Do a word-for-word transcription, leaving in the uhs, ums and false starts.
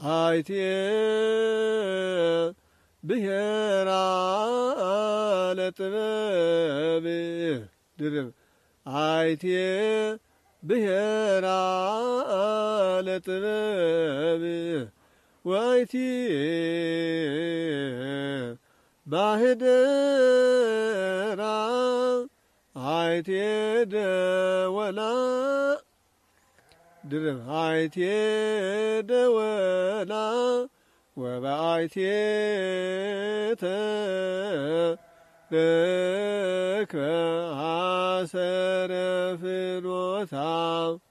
አይቴ ብሔራ ለጥበብ ድርብ አይቴ ብሔራ ለጥበብ ወአይቲ ባሕደራ አይቴ ደወላ ድርብ አይቴ ደወላ ወበአይቴ ተረክበ አሰረ ፍኖታ